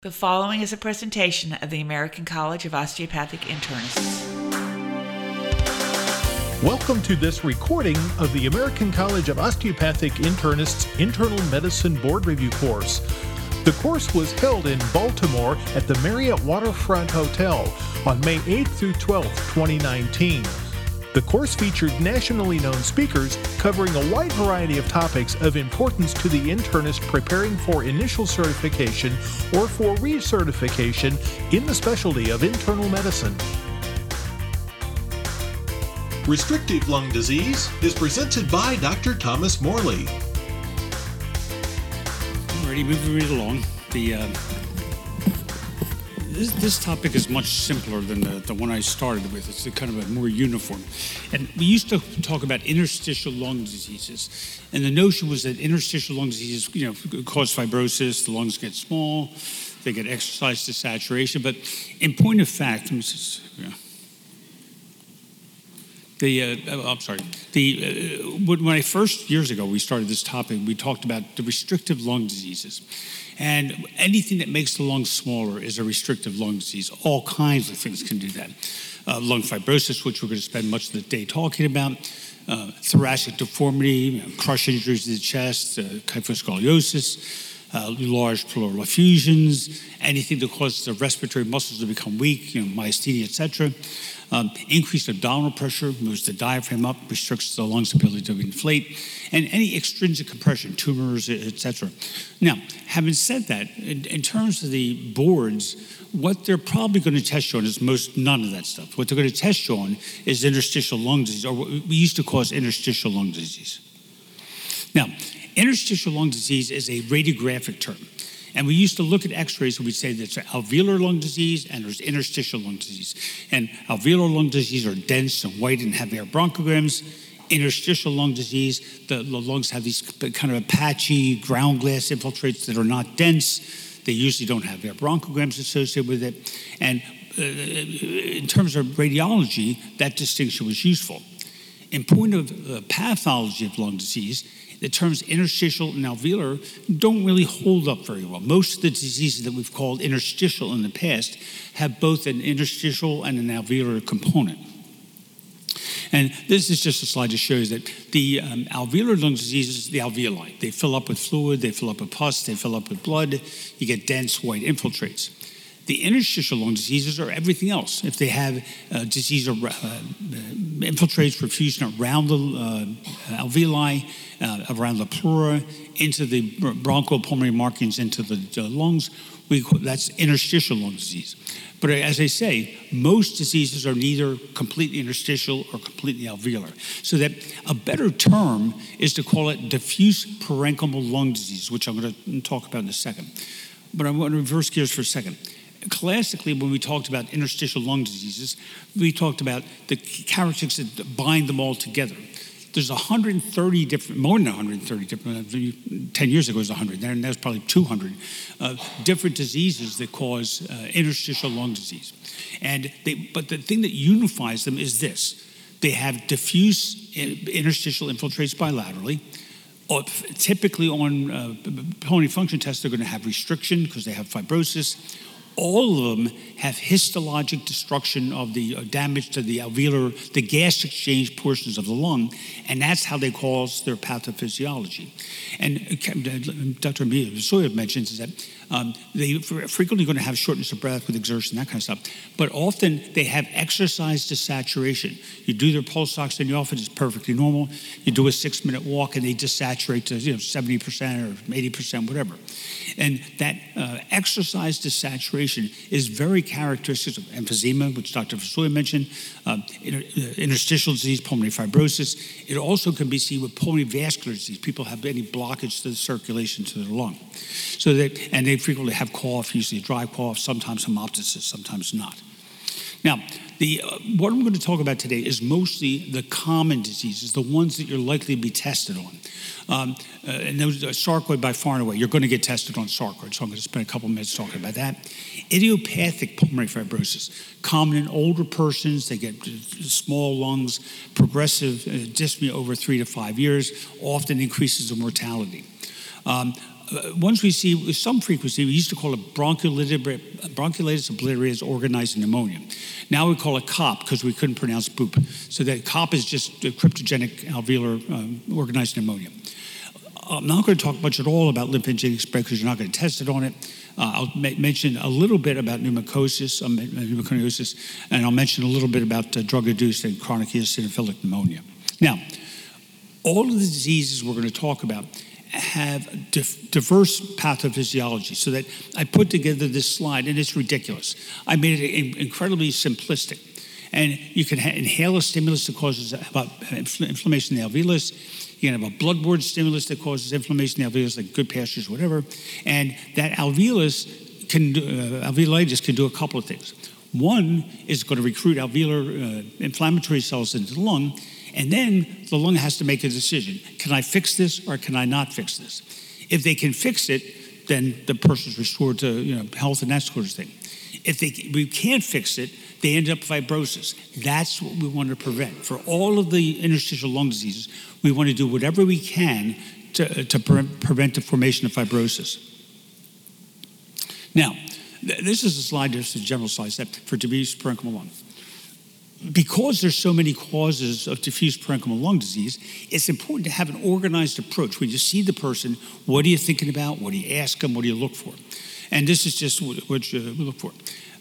The following is a presentation of the American College of Osteopathic Internists. Welcome to this recording of the American College of Osteopathic Internists Internal Medicine Board Review course. The course was held in Baltimore at the Marriott Waterfront Hotel on May 8th through 12th, 2019. The course featured nationally known speakers covering a wide variety of topics of importance to the internist preparing for initial certification or for recertification in the specialty of internal medicine. Restrictive lung disease is presented by Dr. Thomas Morley. Alrighty, moving right along. This topic is much simpler than the one I started with. It's kind of a more uniform. And we used to talk about interstitial lung diseases. And the notion was that interstitial lung diseases, cause fibrosis, the lungs get small, they get exercise desaturation. But in point of fact, when I first, years ago, we started this topic, we talked about the restrictive lung diseases. And anything that makes the lungs smaller is a restrictive lung disease. All kinds of things can do that. Lung fibrosis, which we're going to spend much of the day talking about, thoracic deformity, crush injuries to the chest, kyphoscoliosis, large pleural effusions, anything that causes the respiratory muscles to become weak, myasthenia, etc. Increased abdominal pressure moves the diaphragm up, restricts the lungs' ability to inflate, and any extrinsic compression, tumors, etc. Now, having said that, in terms of the boards, what they're probably going to test you on is none of that stuff. What they're going to test you on is interstitial lung disease, or what we used to call interstitial lung disease. Now, interstitial lung disease is a radiographic term. And we used to look at x-rays and we'd say there's alveolar lung disease and there's interstitial lung disease. And alveolar lung disease are dense and white and have air bronchograms. Interstitial lung disease, the lungs have these kind of patchy ground glass infiltrates that are not dense. They usually don't have air bronchograms associated with it. And in terms of radiology, that distinction was useful. In point of pathology of lung disease, the terms interstitial and alveolar don't really hold up very well. Most of the diseases that we've called interstitial in the past have both an interstitial and an alveolar component. And this is just a slide to show you that the alveolar lung diseases, the alveoli, they fill up with fluid, they fill up with pus, they fill up with blood, you get dense white infiltrates. The interstitial lung diseases are everything else. If they have disease infiltrates perfusion around the alveoli, around the pleura, into the bronchopulmonary markings, into the lungs, that's interstitial lung disease. But as I say, most diseases are neither completely interstitial or completely alveolar. So that a better term is to call it diffuse parenchymal lung disease, which I'm going to talk about in a second. But I want to reverse gears for a second. Classically, when we talked about interstitial lung diseases, we talked about the characteristics that bind them all together. There's 130 different, more than 130 different, 10 years ago it was 100, and there's probably 200 different diseases that cause interstitial lung disease. But the thing that unifies them is this. They have diffuse interstitial infiltrates bilaterally. Typically on pulmonary function tests, they're going to have restriction because they have fibrosis. All of them have histologic destruction of the damage to the alveolar, the gas exchange portions of the lung, and that's how they cause their pathophysiology. And Dr. Soya mentions is that they frequently going to have shortness of breath with exertion, that kind of stuff, but often they have exercise desaturation. You do their pulse ox in the office, it's perfectly normal. You do a 6-minute walk and they desaturate to 70% or 80%, whatever. And that exercise desaturation is very characteristic of emphysema, which Dr. Soya mentioned, interstitial disease, pulmonary fibrosis. It also can be seen with pulmonary vascular disease. People have any blockage to the circulation to their lung. And they frequently have cough, usually a dry cough, sometimes hemoptysis, sometimes not. Now, what I'm going to talk about today is mostly the common diseases, the ones that you're likely to be tested on. And those sarcoid by far and away, you're going to get tested on sarcoid, so I'm going to spend a couple minutes talking about that. Idiopathic pulmonary fibrosis, common in older persons, they get small lungs, progressive dyspnea over 3 to 5 years, often increases in mortality. Ones we see with some frequency, we used to call it bronchiolitis obliterative organized pneumonia. Now we call it COP because we couldn't pronounce BOOP. So that COP is just cryptogenic alveolar organized pneumonia. I'm not going to talk much at all about lymphangitic spread because you're not going to test it on it. I'll mention a little bit about pneumoconiosis, and I'll mention a little bit about drug-induced and chronic eosinophilic pneumonia. Now, all of the diseases we're going to talk about have diverse pathophysiology, so that I put together this slide, and it's ridiculous. I made it incredibly simplistic. And you can inhale a stimulus that causes inflammation in the alveolus. You can have a bloodborne stimulus that causes inflammation in the alveolus, like good pastures, whatever. And that alveolitis can do a couple of things. One is going to recruit alveolar inflammatory cells into the lung, and then the lung has to make a decision. Can I fix this or can I not fix this? If they can fix it, then the person's restored to health and that sort of thing. If we can't fix it, they end up fibrosis. That's what we want to prevent. For all of the interstitial lung diseases, we want to do whatever we can to prevent the formation of fibrosis. Now, this is a slide, just a general slide for diffuse parenchymal lung. Because there's so many causes of diffuse parenchymal lung disease, it's important to have an organized approach. When you see the person, what are you thinking about? What do you ask them? What do you look for? And this is just what you look for.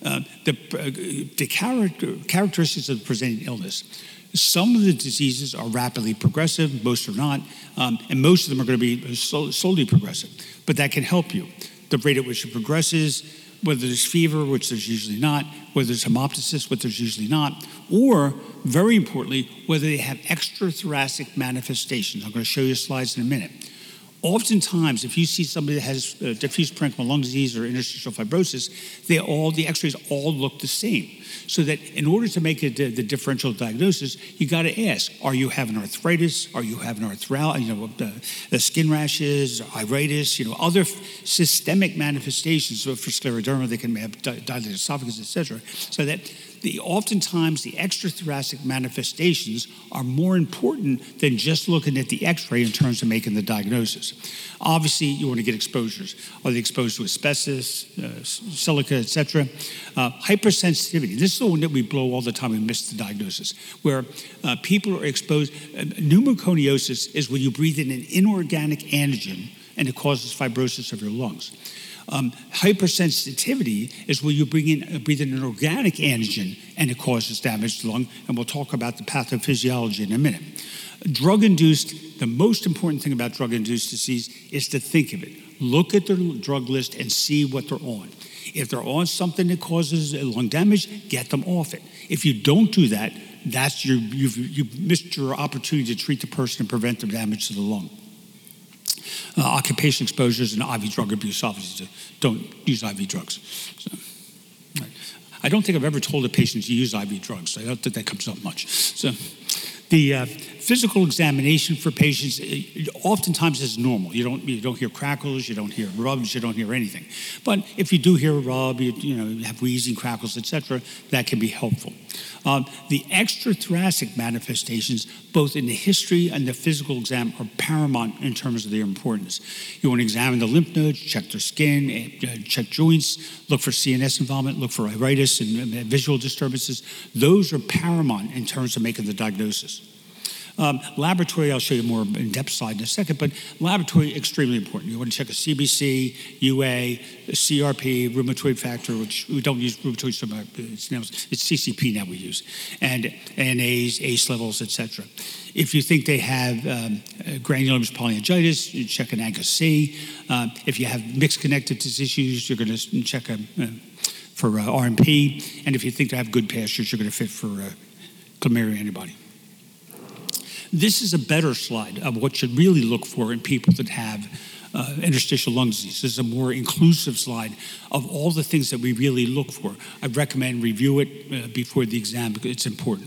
The characteristics of the presenting illness. Some of the diseases are rapidly progressive, most are not, and most of them are going to be slowly progressive. But that can help you. The rate at which it progresses, whether there's fever, which there's usually not, whether there's hemoptysis, which there's usually not, or, very importantly, whether they have extrathoracic manifestations. I'm going to show you slides in a minute. Oftentimes, if you see somebody that has diffuse parenchymal lung disease or interstitial fibrosis, the x-rays all look the same. So that in order to make the differential diagnosis, you got to ask, are you having arthritis? Are you having the skin rashes, iritis, other systemic manifestations? So for scleroderma, they can have dilated esophagus, etc. So that oftentimes the extrathoracic manifestations are more important than just looking at the x-ray in terms of making the diagnosis. Obviously, you want to get exposures. Are they exposed to asbestos, silica, etc.? Hypersensitivity. This is the one that we blow all the time and miss the diagnosis, where people are exposed. Pneumoconiosis is when you breathe in an inorganic antigen and it causes fibrosis of your lungs. Hypersensitivity is where you breathe in an organic antigen and it causes damage to the lung, and we'll talk about the pathophysiology in a minute. Drug-induced, the most important thing about drug-induced disease is to think of it. Look at their drug list and see what they're on. If they're on something that causes lung damage, get them off it. If you don't do that, you've missed your opportunity to treat the person and prevent the damage to the lung. Occupation exposures and IV drug abuse, obviously, don't use IV drugs. So, right. I don't think I've ever told a patient to use IV drugs, so I don't think that comes up much. So, the physical examination for patients oftentimes is normal. You don't hear crackles, you don't hear rubs, you don't hear anything. But if you do hear a rub, you have wheezing, crackles, etc., that can be helpful. The extrathoracic manifestations, both in the history and the physical exam, are paramount in terms of their importance. You want to examine the lymph nodes, check their skin, check joints, look for CNS involvement, look for iritis and visual disturbances. Those are paramount in terms of making the diagnosis. Laboratory, I'll show you more in-depth slide in a second, but laboratory, extremely important. You want to check a CBC, UA, a CRP, rheumatoid factor, which we don't use rheumatoid so much, it's CCP now we use, and ANAs, ACE levels, etc. If you think they have granulomatous polyangiitis, you check an ANCA-C. If you have mixed connective tissues, you're going to check for RMP. And if you think they have good pastures, you're going to fit for glomerular antibody. This is a better slide of what you really look for in people that have interstitial lung disease. This is a more inclusive slide of all the things that we really look for. I recommend review it before the exam because it's important.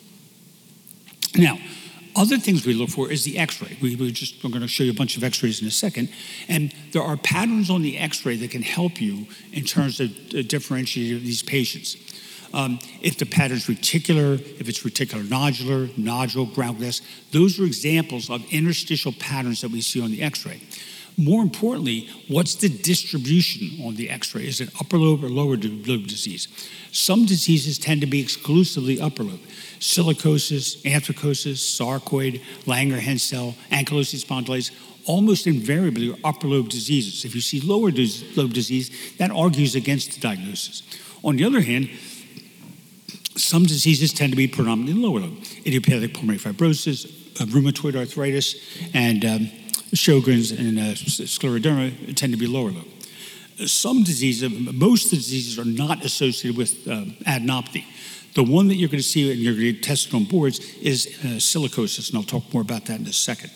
Now, other things we look for is the x-ray. We're going to show you a bunch of x-rays in a second. And there are patterns on the x-ray that can help you in terms of differentiating these patients. If the pattern is reticular, if it's reticular nodule, ground glass, those are examples of interstitial patterns that we see on the x-ray. More importantly, what's the distribution on the x-ray? Is it upper lobe or lower lobe disease? Some diseases tend to be exclusively upper lobe. Silicosis, anthracosis, sarcoid, Langerhans, ankylosing spondylitis, almost invariably are upper lobe diseases. If you see lower lobe disease, that argues against the diagnosis. On the other hand, some diseases tend to be predominantly lower lobe. Idiopathic pulmonary fibrosis, rheumatoid arthritis, and Sjogren's and scleroderma tend to be lower lobe. Some diseases, most of the diseases are not associated with adenopathy. The one that you're going to see and you're going to test on boards is silicosis, and I'll talk more about that in a second.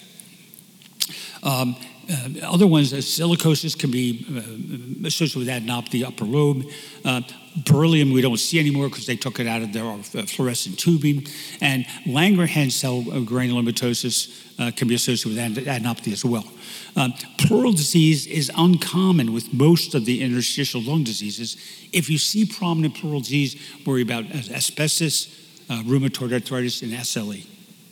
Other ones, silicosis can be associated with adenopathy, upper lobe. Beryllium we don't see anymore because they took it out of their fluorescent tubing. And Langerhans cell granulomatosis can be associated with adenopathy as well. Pleural disease is uncommon with most of the interstitial lung diseases. If you see prominent pleural disease, worry about asbestos, rheumatoid arthritis, and SLE.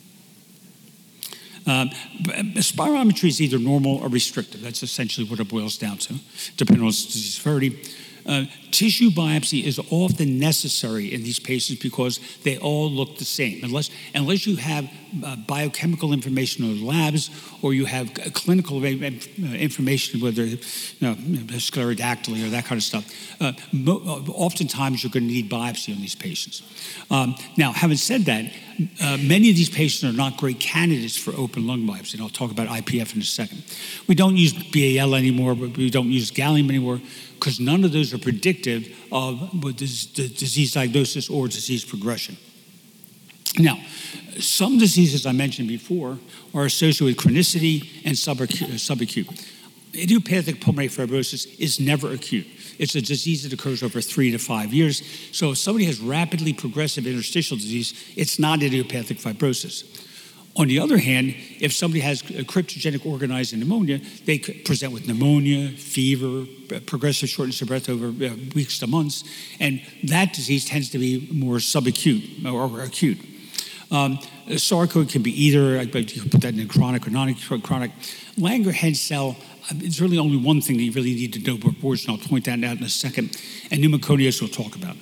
Spirometry is either normal or restrictive. That's essentially what it boils down to, depending on disease severity. Tissue biopsy is often necessary in these patients because they all look the same. Unless you have biochemical information in the labs or you have clinical information, whether sclerodactyly or that kind of stuff, oftentimes you're going to need biopsy on these patients. Now, having said that, many of these patients are not great candidates for open lung biopsy, and I'll talk about IPF in a second. We don't use BAL anymore, but we don't use gallium anymore, because none of those are predictive of disease diagnosis or disease progression. Now, some diseases I mentioned before are associated with chronicity and subacute. Idiopathic pulmonary fibrosis is never acute. It's a disease that occurs over 3 to 5 years. So if somebody has rapidly progressive interstitial disease, it's not idiopathic fibrosis. On the other hand, if somebody has a cryptogenic organized pneumonia, they could present with pneumonia, fever, progressive shortness of breath over weeks to months, and that disease tends to be more subacute or acute. Sarcoid can be either, but you can put that in chronic or non-chronic. Langerhans cell, it's really only one thing that you really need to know about boards, and I'll point that out in a second. And pneumoconias we'll talk about.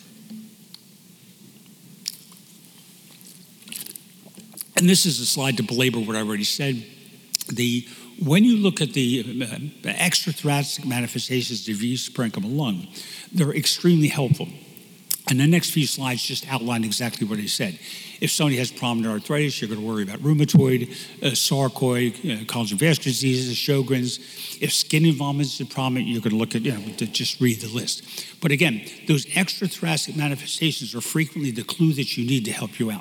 And this is a slide to belabor what I already said. When you look at the extrathoracic manifestations of use parenchymal lung, they're extremely helpful. And the next few slides just outline exactly what I said. If somebody has prominent arthritis, you're going to worry about rheumatoid, sarcoid, collagen vascular diseases, Sjogren's. If skin involvement is prominent, you're going to look at, to just read the list. But again, those extrathoracic manifestations are frequently the clue that you need to help you out.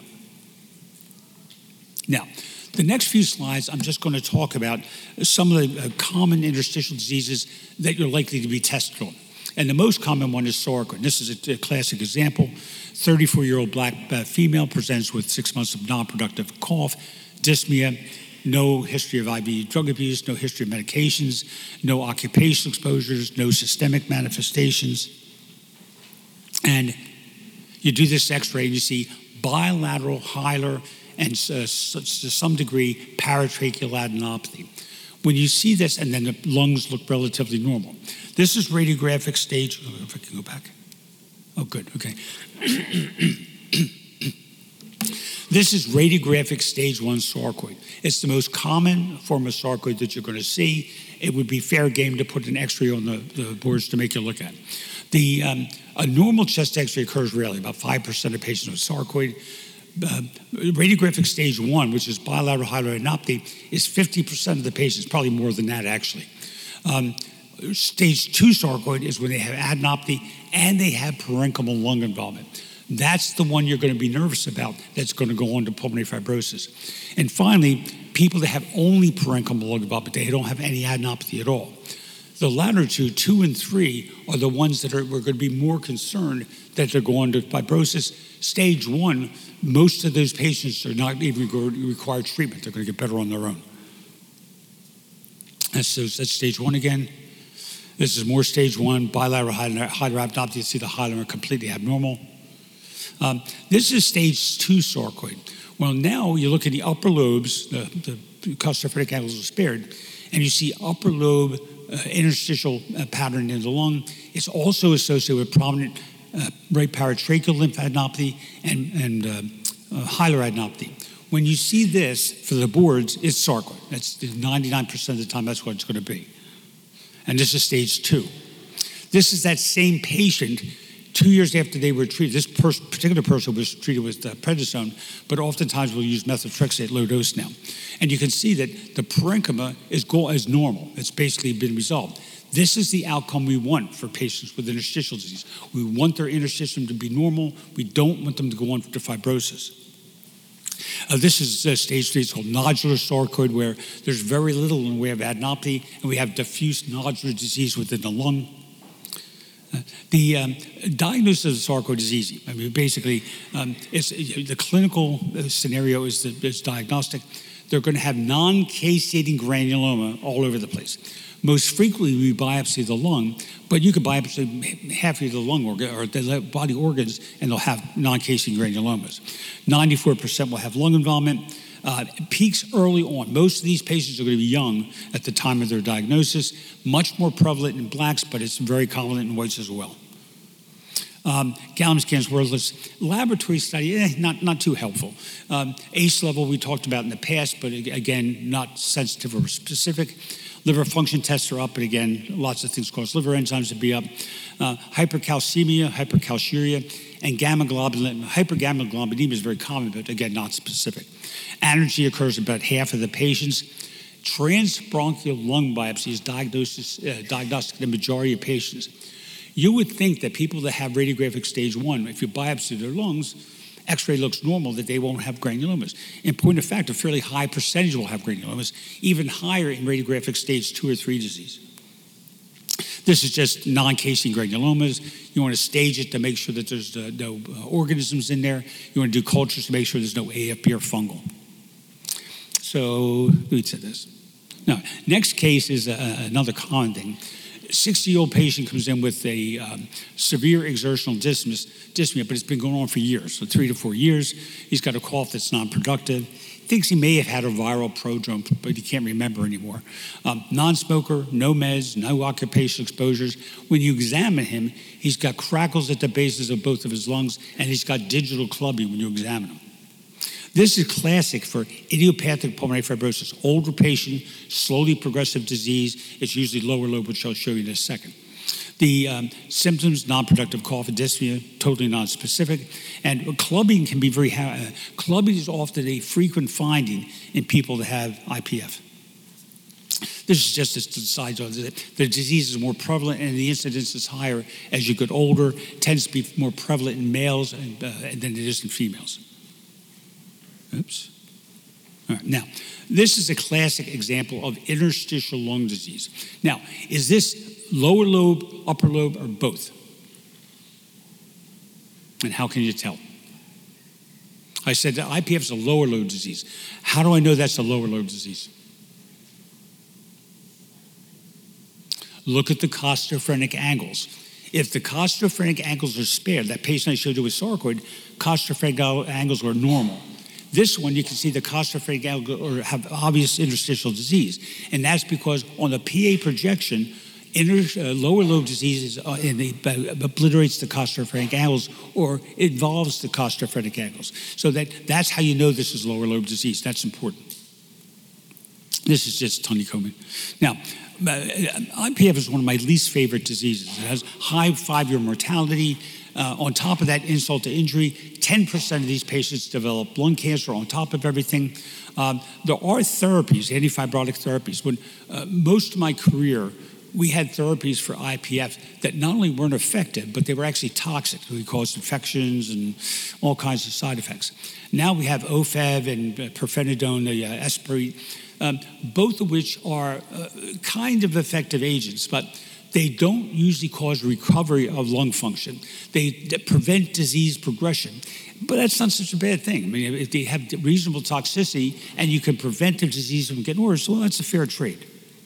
Now, the next few slides, I'm just going to talk about some of the common interstitial diseases that you're likely to be tested on. And the most common one is sarcoid. This is a classic example. 34-year-old black female presents with 6 months of non-productive cough, dyspnea, no history of IV drug abuse, no history of medications, no occupational exposures, no systemic manifestations. And you do this x-ray and you see bilateral hilar and to some degree paratracheal adenopathy. When you see this, and then the lungs look relatively normal. This is radiographic stage, if I can go back. Oh, good, okay. This is radiographic stage 1 sarcoid. It's the most common form of sarcoid that you're going to see. It would be fair game to put an x-ray on the boards to make you look at. A normal chest x-ray occurs rarely, about 5% of patients with sarcoid. Radiographic stage 1, which is bilateral hilar adenopathy, is 50% of the patients, probably more than that actually. Stage 2 sarcoid is when they have adenopathy and they have parenchymal lung involvement. That's the one you're going to be nervous about that's going to go on to pulmonary fibrosis. And finally, people that have only parenchymal lung involvement, they don't have any adenopathy at all. The latter two and 3, are the ones that we're going to be more concerned that they're going to fibrosis. Stage 1, most of those patients are not even going to require treatment. They're going to get better on their own. That's stage 1 again. This is more stage 1, bilateral hilar adenopathy. You see the hilar are completely abnormal. This is stage 2 sarcoid. Well, now you look at the upper lobes, the costophrenic angles are spared, and you see upper lobe interstitial pattern in the lung. It's also associated with prominent right paratracheal lymphadenopathy and hilar adenopathy. When you see this for the boards, it's sarcoid. That's 99% of the time, that's what it's going to be. And this is stage 2. This is that same patient 2 years after they were treated. This particular person was treated with prednisone, but oftentimes we'll use methotrexate low dose now. And you can see that the parenchyma is normal. It's basically been resolved. This is the outcome we want for patients with interstitial disease. We want their interstitium to be normal. We don't want them to go on to fibrosis. This is stage 3. It's called nodular sarcoid, where there's very little in the way of adenopathy, and we have diffuse nodular disease within the lung. The diagnosis of the sarcoid is easy. I mean, basically, it's the clinical scenario is diagnostic. They're going to have non-caseating granuloma all over the place. Most frequently, we biopsy the lung, but you could biopsy half of the lung organ or the body organs, and they'll have non-caseating granulomas. 94% will have lung involvement. Peaks early on. Most of these patients are going to be young at the time of their diagnosis. Much more prevalent in blacks, but it's very common in whites as well. Gallium scans worthless. Laboratory study, not too helpful. ACE level we talked about in the past, but again, not sensitive or specific. Liver function tests are up, but again, lots of things cause liver enzymes to be up. Hypercalcemia, hypercalciuria, and gamma globulin. Hypergammaglobulinemia is very common, but again, not specific. Anergy occurs in about half of the patients. Transbronchial lung biopsy is diagnostic in the majority of patients. You would think that people that have radiographic stage 1, if you biopsy their lungs, X-ray looks normal, that they won't have granulomas. In point of fact, a fairly high percentage will have granulomas, even higher in radiographic stage 2 or 3 disease. This is just non-casing granulomas. You want to stage it to make sure that there's no organisms in there. You want to do cultures to make sure there's no AFP or fungal. So, we said this. Now, next case is another common thing. 60-year-old patient comes in with a severe exertional dyspnea, but it's been going on for years, so 3 to 4 years. He's got a cough that's non-productive. Thinks he may have had a viral prodrome, but he can't remember anymore. Non-smoker, no meds, no occupational exposures. When you examine him, he's got crackles at the bases of both of his lungs, and he's got digital clubbing when you examine him. This is classic for idiopathic pulmonary fibrosis. Older patient, slowly progressive disease. It's usually lower lobe, which I'll show you in a second. The symptoms, non-productive cough and dyspnea, totally non-specific. And clubbing can be clubbing is often a frequent finding in people that have IPF. This is just to decide that the disease is more prevalent and the incidence is higher as you get older. It tends to be more prevalent in males than it is in females. Oops. All right. Now, this is a classic example of interstitial lung disease. Now, is this lower lobe, upper lobe, or both? And how can you tell? I said that IPF is a lower lobe disease. How do I know that's a lower lobe disease? Look at the costophrenic angles. If the costophrenic angles are spared, that patient I showed you with sarcoid, costophrenic angles are normal. This one, you can see the costophrenic angles or have obvious interstitial disease. And that's because on the PA projection, lower lobe disease obliterates the costophrenic angles or involves the costophrenic angles. So that's how you know this is lower lobe disease. That's important. This is just honeycombing. Now, IPF is one of my least favorite diseases. It has high 5-year mortality. On top of that, insult to injury, 10% of these patients develop lung cancer on top of everything. There are therapies, antifibrotic therapies. When most of my career, we had therapies for IPF that not only weren't effective, but they were actually toxic. They caused infections and all kinds of side effects. Now we have OFEV and pirfenidone, Esprit, both of which are kind of effective agents, but they don't usually cause recovery of lung function. They prevent disease progression. But that's not such a bad thing. I mean, if they have reasonable toxicity and you can prevent the disease from getting worse, well, that's a fair trade.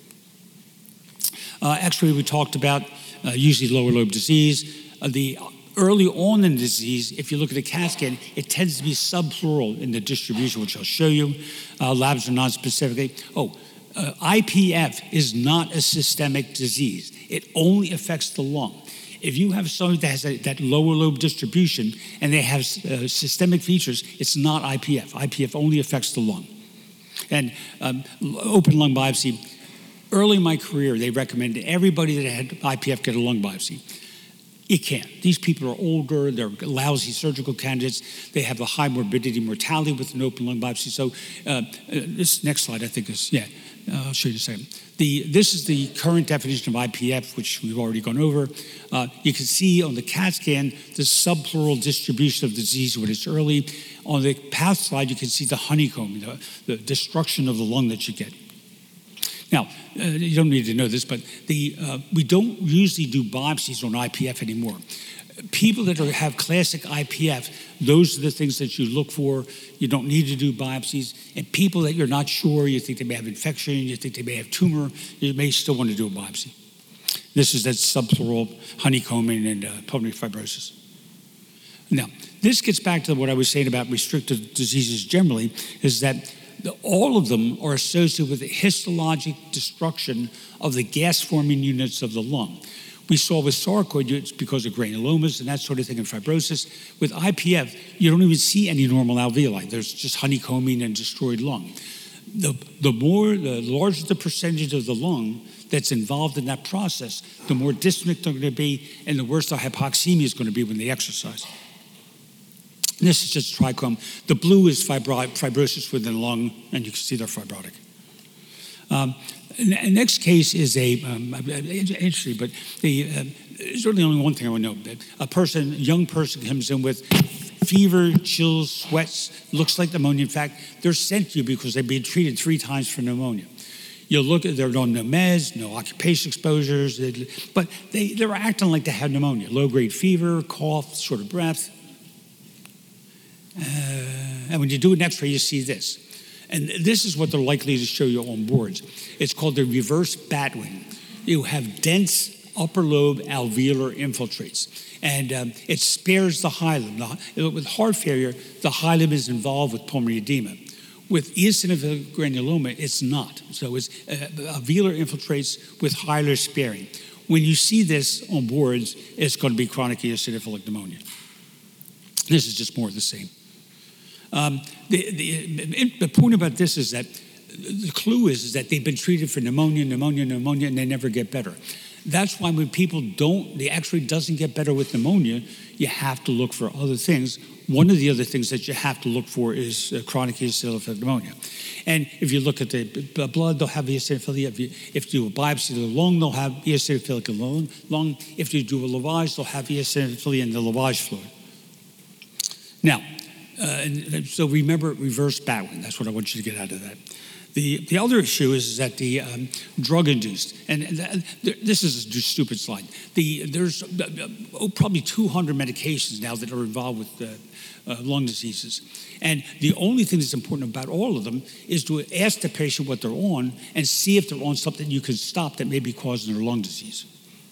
X-ray we talked about, usually lower lobe disease. The early on in the disease, if you look at a CAT scan, it tends to be subpleural in the distribution, which I'll show you. Labs are non-specific. IPF is not a systemic disease. It only affects the lung. If you have someone that has that lower lobe distribution and they have systemic features, it's not IPF. IPF only affects the lung. And open lung biopsy, early in my career, they recommended everybody that had IPF get a lung biopsy. You can't. These people are older, they're lousy surgical candidates, they have a high morbidity mortality with an open lung biopsy. So this next slide, I think is, I'll show you the same. This is the current definition of IPF, which we've already gone over. You can see on the CAT scan the subpleural distribution of the disease when it's early. On the path slide, you can see the honeycomb, the destruction of the lung that you get. Now, you don't need to know this, but we don't usually do biopsies on IPF anymore. People that have classic IPF, those are the things that you look for. You don't need to do biopsies. And people that you're not sure, you think they may have infection, you think they may have tumor, you may still want to do a biopsy. This is that subpleural honeycombing and pulmonary fibrosis. Now, this gets back to what I was saying about restrictive diseases generally, is that all of them are associated with the histologic destruction of the gas-forming units of the lung. We saw with sarcoid, it's because of granulomas and that sort of thing, and fibrosis. With IPF, you don't even see any normal alveoli. There's just honeycombing and destroyed lung. The larger the percentage of the lung that's involved in that process, the more dyspneic they're going to be, and the worse the hypoxemia is going to be when they exercise. This is just trichome. The blue is fibrosis within the lung, and you can see they're fibrotic. The next case is interesting, but there's really only one thing I want to know. Young person comes in with fever, chills, sweats, looks like pneumonia. In fact, they're sent to you because they've been treated 3 times for pneumonia. You'll look at, they're on no meds, no occupation exposures, but they're acting like they have pneumonia. Low-grade fever, cough, short of breath. And when you do an x-ray, you see this. And this is what they're likely to show you on boards. It's called the reverse Batwing. You have dense upper lobe alveolar infiltrates. And it spares the hilum. With heart failure, the hilum is involved with pulmonary edema. With eosinophilic granuloma, it's not. So it's alveolar infiltrates with hilar sparing. When you see this on boards, it's going to be chronic eosinophilic pneumonia. This is just more of the same. The point about this is that the clue is that they've been treated for pneumonia, and they never get better. That's why when people the x-ray doesn't get better with pneumonia, you have to look for other things. One of the other things that you have to look for is chronic eosinophilic pneumonia. And if you look at the blood, they'll have eosinophilia. If you do a biopsy of the lung, they'll have eosinophilic in the lung. If you do a lavage, they'll have eosinophilia in the lavage fluid. Now, so remember reverse Batwing. That's what I want you to get out of that. The other issue is that the drug-induced, and this is a stupid slide. There's probably 200 medications now that are involved with lung diseases. And the only thing that's important about all of them is to ask the patient what they're on and see if they're on something you can stop that may be causing their lung disease.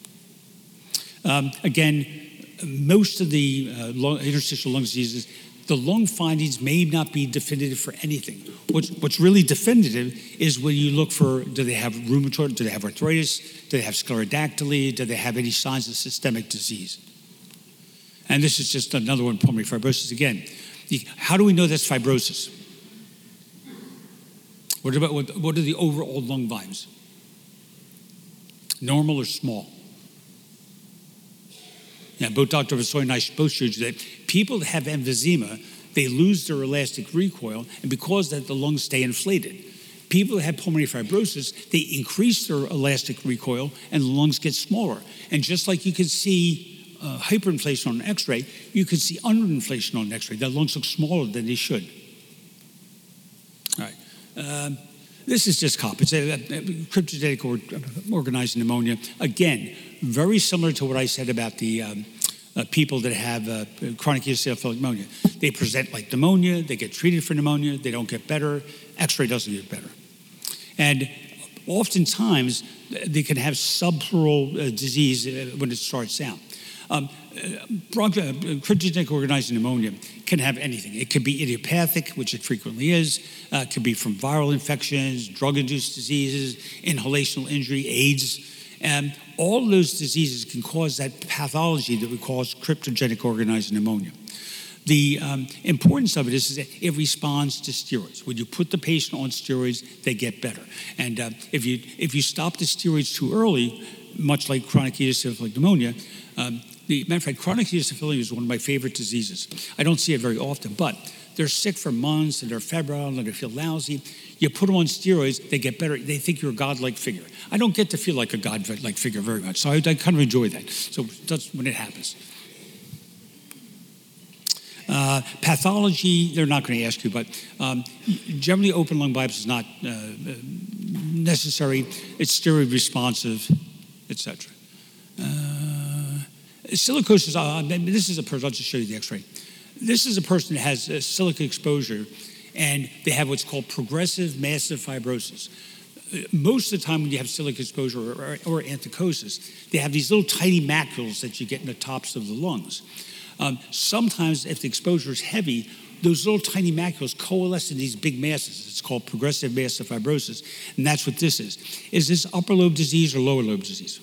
Again, most of the interstitial lung diseases, the lung findings may not be definitive for anything. What's really definitive is when you look for, do they have rheumatoid, do they have arthritis, do they have sclerodactyly, do they have any signs of systemic disease? And this is just another one, pulmonary fibrosis. Again, how do we know that's fibrosis? What are the overall lung volumes? Normal or small? Yeah, both Dr. Vasoi and I both showed you that people that have emphysema, they lose their elastic recoil, and because of that, the lungs stay inflated. People that have pulmonary fibrosis, they increase their elastic recoil, and the lungs get smaller. And just like you can see hyperinflation on an x-ray, you can see underinflation on an x-ray. The lungs look smaller than they should. All right. This is just COP. It's a cryptogenic or organized pneumonia. Again, very similar to what I said about the people that have chronic eosinophilic pneumonia. They present like pneumonia, they get treated for pneumonia, they don't get better, x-ray doesn't get better. And oftentimes, they can have subpleural disease when it starts out. Cryptogenic organizing pneumonia can have anything. It could be idiopathic, which it frequently is. It could be from viral infections, drug-induced diseases, inhalational injury, AIDS. And all of those diseases can cause that pathology that we call cryptogenic organizing pneumonia. The importance of it is that it responds to steroids. When you put the patient on steroids, they get better. And if you stop the steroids too early, much like chronic eosinophilic pneumonia, matter of fact, chronic eosinophilic is one of my favorite diseases. I don't see it very often, but they're sick for months and they're febrile and they feel lousy. You put them on steroids, they get better. They think you're a godlike figure. I don't get to feel like a godlike figure very much, so I kind of enjoy that. So that's when it happens. Pathology, they're not going to ask you, but generally open lung biopsy is not necessary. It's steroid responsive, etc. Silicosis, this is a person, I'll just show you the x-ray. This is a person that has silica exposure, and they have what's called progressive massive fibrosis. Most of the time when you have silica exposure or anthracosis, they have these little tiny macules that you get in the tops of the lungs. Sometimes if the exposure is heavy, those little tiny macules coalesce in these big masses. It's called progressive massive fibrosis, and that's what this is. Is this upper lobe disease or lower lobe disease?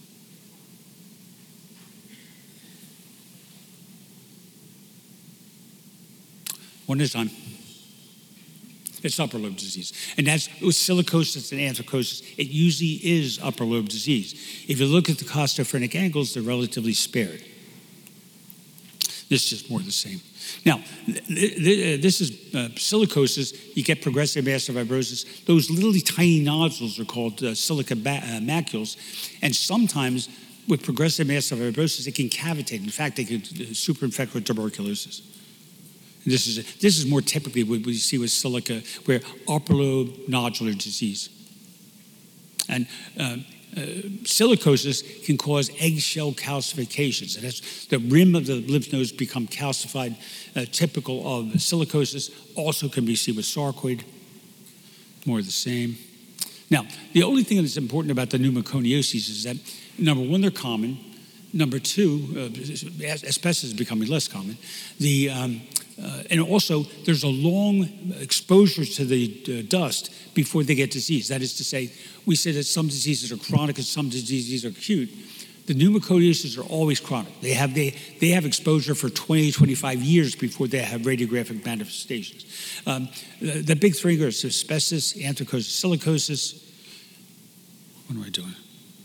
One at a time. It's upper lobe disease. And that's with silicosis and anthracosis, it usually is upper lobe disease. If you look at the costophrenic angles, they're relatively spared. This is just more of the same. Now, this is silicosis. You get progressive massive fibrosis. Those little tiny nodules are called silica macules. And sometimes with progressive massive fibrosis, it can cavitate. In fact, they can superinfect with tuberculosis. This is more typically what we see with silica, where upper lobe nodular disease. And silicosis can cause eggshell calcifications. And that's the rim of the lymph nodes become calcified, typical of silicosis. Also can be seen with sarcoid, more of the same. Now, the only thing that's important about the pneumoconioses is that, number one, they're common. Number two, asbestos is becoming less common. And also, there's a long exposure to the dust before they get disease. That is to say, we say that some diseases are chronic and some diseases are acute. The pneumoconioses are always chronic. They have exposure for 20, 25 years before they have radiographic manifestations. The big three are asbestos, anthracosis, silicosis. What am I doing?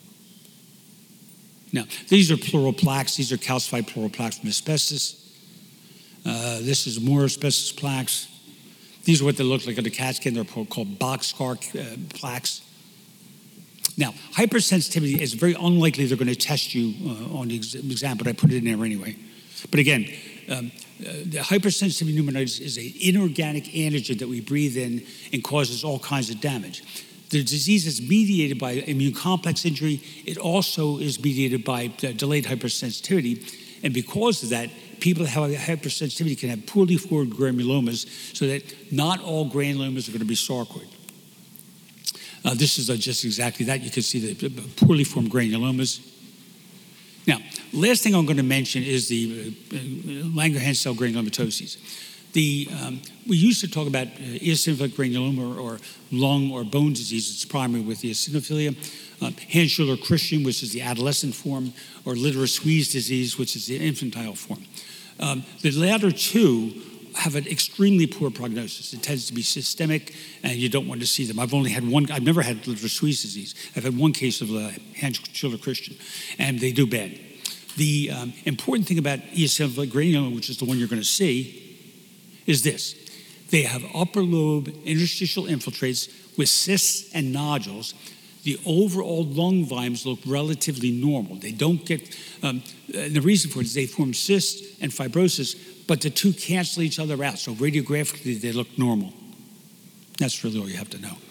Now, these are pleural plaques. These are calcified pleural plaques from asbestos. This is more asbestos plaques. These are what they look like on the CAT scan. They're called boxcar plaques. Now, hypersensitivity is very unlikely they're going to test you on the exam, but I put it in there anyway. But again, the hypersensitivity pneumonitis is an inorganic antigen that we breathe in and causes all kinds of damage. The disease is mediated by immune complex injury. It also is mediated by delayed hypersensitivity. And because of that, people that have hypersensitivity can have poorly formed granulomas, so that not all granulomas are going to be sarcoid. This is just exactly that. You can see the poorly formed granulomas. Now, last thing I'm going to mention is the Langerhans cell granulomatoses. We used to talk about eosinophilic granuloma or lung or bone disease. It's primarily with eosinophilia. Hand-Schüller-Christian, which is the adolescent form, or Litter-Squeeze disease, which is the infantile form. The latter two have an extremely poor prognosis. It tends to be systemic, and you don't want to see them. I've never had Litter-Squeeze disease. I've had one case of Hand-Schüller-Christian, and they do bad. The important thing about eosinophilic granuloma, which is the one you're going to see, is this. They have upper lobe interstitial infiltrates with cysts and nodules. The overall lung volumes look relatively normal. They don't get, the reason for it is they form cysts and fibrosis, but the two cancel each other out. So radiographically, they look normal. That's really all you have to know.